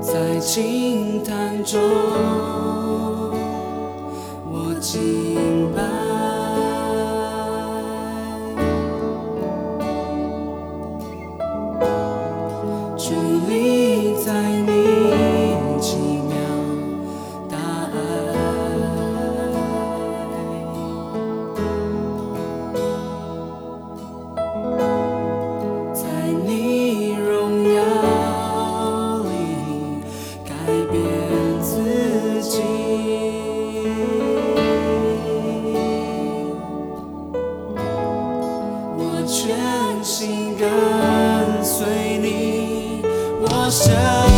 在轻叹中，我敬拜。伫立在你奇妙大爱，在你荣耀里改变自己。我全心跟随你，我神。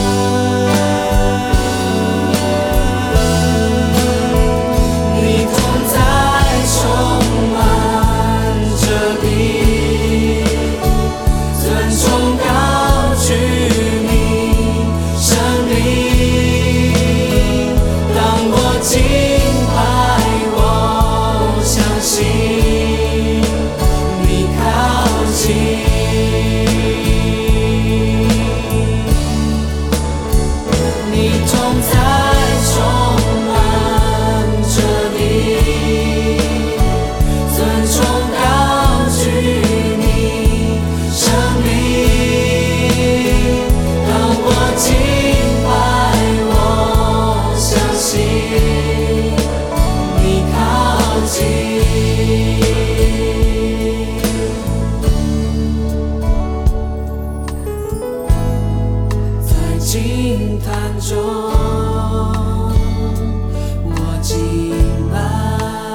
你同在充满着地，尊崇高举你生命。当我敬拜，我相信你靠近。你同在充满着你，尊崇高举你生命。当我敬拜，我相信你靠近。在惊叹中，我敬拜。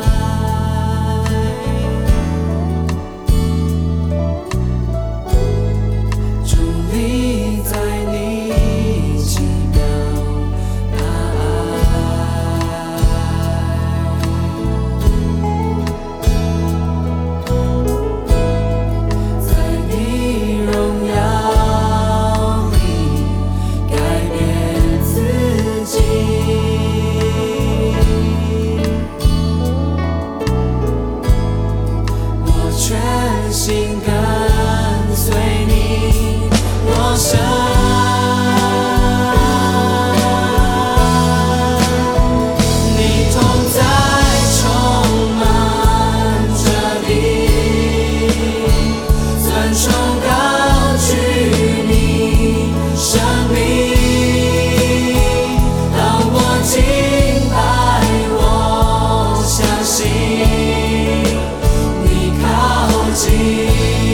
伫立在你奇妙大爱，在你荣耀里改变自己。我全心跟随你，我神。你同在充满着地，尊崇高举你生命。当我敬拜，我相信你靠近。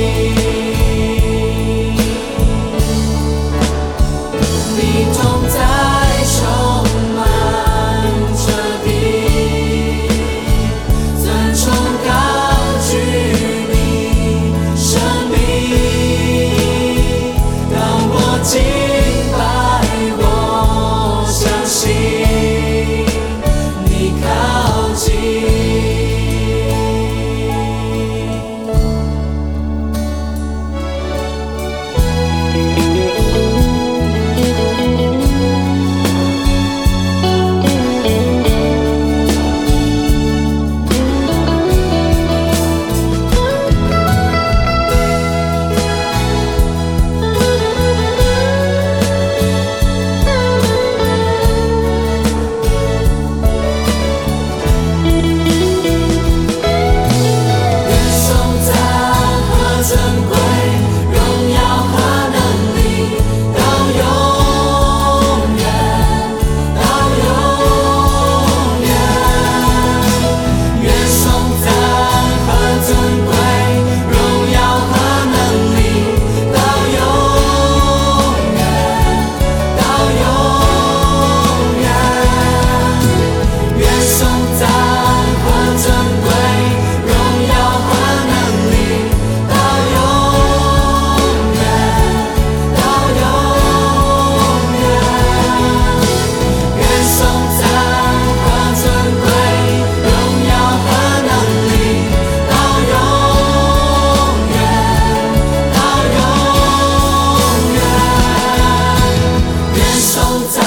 你同在充满着地，尊崇高举你生命。当我敬拜，我相信你靠近。颂赞